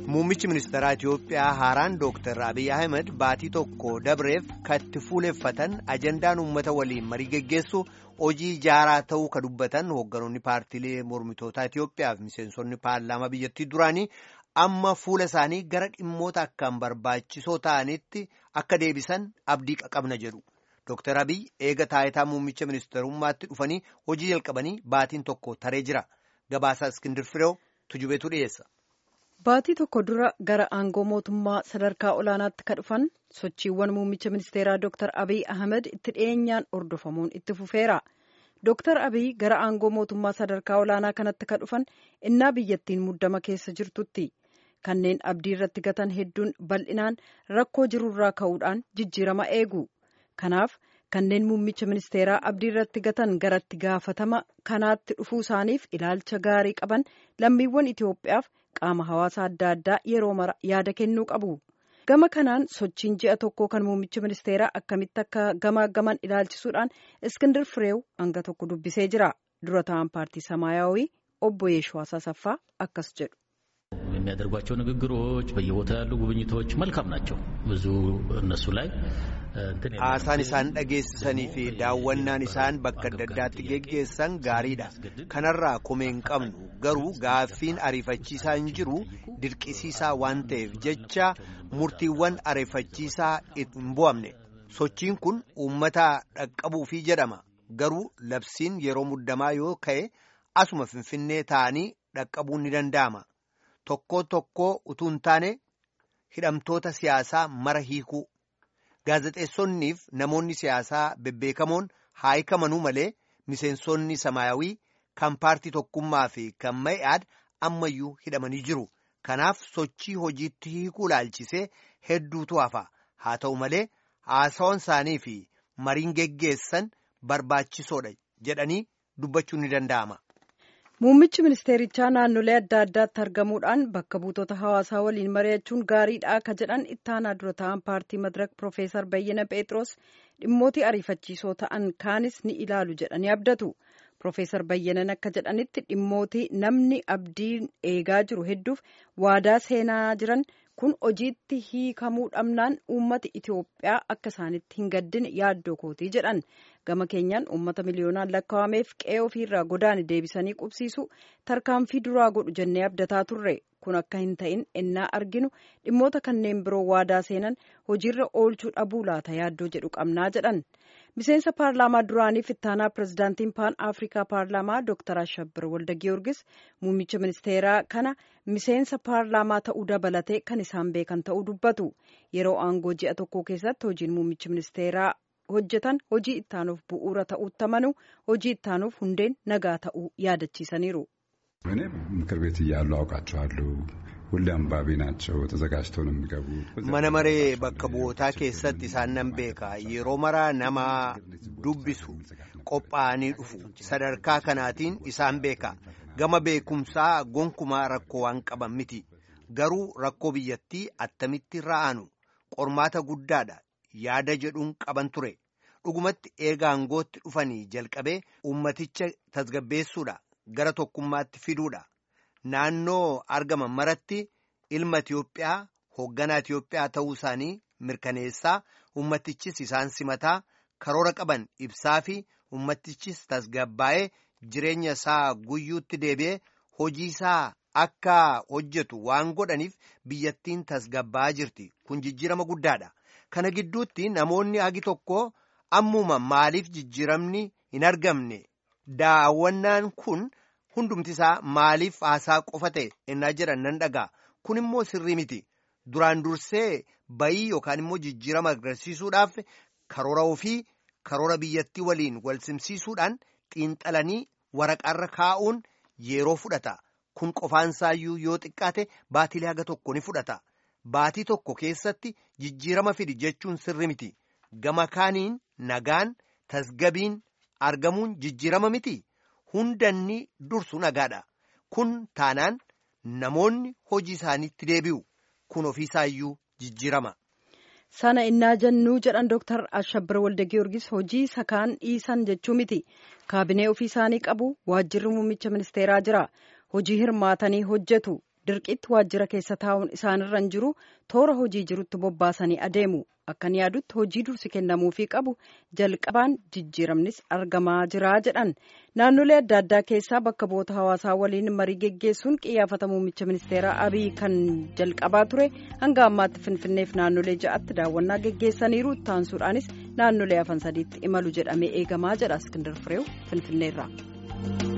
Muummichi ministeeraa Itiyoophiyaa haaraan Dooktar Abiy Ahmed baatii tokko dabreef katti fuuleffatan ajandaan uummata waliin marii geggeessu hojii jaaraa ta'uu ka dubbatan hoogganoonni paartiilee mormitootaa Itiyoophiyaa fi miseensonni paarlaamaa biyyattii duraanii amma fuula isaanii gara dhimmoota akkaan barbaachisoo ta'anitti akka deebisan abdii qabna jedhu. Dooktar Abiy eega taayitaa muummicha ministeerummaatti dhufanii hojii jalqabanii baatiin tokko taree jira. Gabaasaa Iskindir Fireew tujubeetu dhiyeessa. Baatii tokko dura gara aangoo mootummaa sadarkaa olaanaatti ka dhufan sochiiwwan muummicha ministeeraa Dooktar Abiy Ahmed itti dhiyeenyaan hordofamuun itti fufeera. Dooktar Abiy gara aangoo mootummaa sadarkaa olaanaa kanatti ka dhufan innaa biyyattiin muddama keessa jirtutti. Kanneen abdii irratti gatan hedduun bal'inaan rakkoo jirurraa ka'uudhaan jijjiirama eegu. Kanaaf kanneen muummicha ministeeraa abdii irratti gatan garatti gaafatama kanaatti dhufuu isaaniif ilaalcha gaarii qaban lammiiwwan Itiyoophiyaaf qaama hawaasa adda addaa yeroo mara yaada kennuu qabu. Gama kanaan sochiin ji'a tokkoo kan muummicha ministeeraa akkamitti akka gamaaggaman ilaalchisuudhaan Iskindir Fireew hanga tokko dubbisee jira. Dura ta'an paartii Samaayawii obbo Yeeshዋስ አሰፋ akkas jedhu. የሚያደርጓቸው ንግግሮች በየቦታው ያሉ ጉብኝቶች መልካም ናቸው ብዙ እነሱ ላይ Haasaan isaan dhageessisanii fi daawwannaan isaan bakka adda addaatti geggeessan gaariidha. Kanarraa komeen qabnu garuu gaaffiin ariifachiisaa hin jiru dirqisiisaa waan ta'eef jecha murtiiwwan ariifachiisaa hin bu'amne. Sochiin kun uummata dhaqqabuufii jedhama. Garuu labsiin yeroo muddamaa yoo ka'e asuma Finfinnee ta'anii dhaqqabuun ni danda'ama. Tokko utuu hin taane hidhamtoota siyaasaa mara hiikuu. Gaazexeessonniif namoonni siyaasaa bebbeekamoon haa hiikamanuu malee miseensonni Samaayawii kan paartii tokkummaa fi kan Ma'i'aad ammayyuu hidhamanii jiru. Kanaaf sochii hojiitti hiikuu ilaalchisee hedduutu hafa. Haa ta'u malee haasawwan isaanii fi mariin geggeessan barbaachisoodha jedhanii dubbachuun ni danda'ama. Muummichi ministeerichaa naannolee adda addaatti argamuudhaan bakka buutota hawaasaa waliin mari'achuun gaariidha ka jedhan ittaanaa dura ta'an paartii Madirak Profeesar Bayyana Pheexroos dhimmooti ariifachiisoo ta'an kaanis ni ilaalu jedhanii abdatu. Profeesar Bayyanan akka jedhanitti dhimmooti namni abdiin eegaa jiru hedduuf waadaa seenaa jiran kun hojiitti hiikamuu dhabnaan uummati Itiyoophiyaa akka isaanitti hin gaddine yaaddoo kootii jedhan. Gama keenyaan uummata miliyoonaan lakkaa'ameef qe'ee ofiirraa godaane deebisanii qubsiisu tarkaanfii duraa godhu jennee abdataa turre. Kun akka hin ta'in ennaa arginu dhimmoota kanneen biroo waadaa seenan hojiirra oolchuu dhabuu laata yaaddoo jedhu qabnaa jedhan. Miseensa paarlaamaa duraaniif ittaanaa pirezidaantiin paan afrikaa paarlaamaa Dooktar Ashabbir Walda Giyoorgis muummicha ministeeraa kana miseensa paarlaamaa ta'uu dabalatee kan isaan beekan ta'uu dubbatu. Yeroo aangoo ji'a tokko keessatti hojiin muummicha ministeeraa hojjetan hojii ittaanuuf bu'uura ta'uutti amanu hojii ittaanuuf hundeen nagaa ta'uu yaadachiisaniiru. እኔ ምክር ቤት እያሉ አውቃቸዋለሁ ሁሌ አንባቢ ናቸው ተዘጋጅተው ነው የሚገቡት mana maree bakka bu'ootaa keessatti isaan nan beeka yeroo maraa nama dubbisu qophaa'anii dhufu sadarkaa kanaatiin isaan beeka gama beekumsaa gonkumaa rakkoo waan qaban miti garuu rakkoo biyyattii attamitti ra'aanu qormaata guddaadha yaada jedhuun qaban ture dhugumatti eega aangootti dhufanii jalqabee ummaticha tasgabbeessuudha. Gara tokkummaatti fiduudha. Naannoo argaman maratti ilma Itiyoophiyaa hoogganaa Itiyoophiyaa ta'uu isaanii mirkaneessaa ummatichis isaan simataa karoora qaban ibsaa fi ummatichis tasgabbaa'ee jireenya isaa guyyuutti deebi'ee hojii isaa akka hojjetu waan godhaniif biyyattiin tasgabbaa'aa jirti. Kun jijjiirama guddaadha. Kana gidduutti namoonni hagi tokko ammuma maaliif jijjiiramni hin argamne? Daawwannaan kun hundumti isaa maaliif haasaa qofa ta'e ennaa jedhan nan dhagaa. Kun immoo sirrii miti. Duraan dursee bayii yookaan immoo jijjiirama agarsiisuudhaaf karoora ofii karoora biyyattii waliin wal simsiisuudhaan xiinxalanii waraqaarra kaa'uun yeroo fudhata. Kun qofaansaayyuu yoo xiqqaate baatilee haga tokko ni fudhata. Baatii tokko keessatti jijjiirama fidi jechuun sirrii miti. Gama kaaniin nagaan tasgabiin argamuun jijjiirama miti hundanni dursu nagaadha. Kun taanaan namoonni hojii isaaniitti deebi'u. Kun ofiisaayyuu jijjiirama. Sana innaa jennuu jedhan Dooktar Ashabbir Walda Giyoorgis hojii sakaan dhiisan jechuu miti. Kaabinee ofii isaanii qabu waajjirri muummicha ministeeraa jira. Hojii hirmaatanii hojjetu. dirqitti waajjira keessa taa'uun isaanirra hin jiru toora hojii jirutti bobbaasanii adeemu. Akkan yaadutti hojii dursi kennamuufii qabu jalqabaan jijjiiramnis argamaa jira jedhan. Naannolee adda addaa keessaa bakka bu'oota hawaasaa waliin marii geggeessuun qiyyaafata muummicha ministeeraa Abiy kan jalqabaa ture hanga ammaatti Finfinneef naannolee 6tti daawwannaa geggeessaniiru. Taansuudhaanis naannolee hafan 3tti imalu jedhamee eegamaa jedha Iskindar Fireew Finfinneerraa.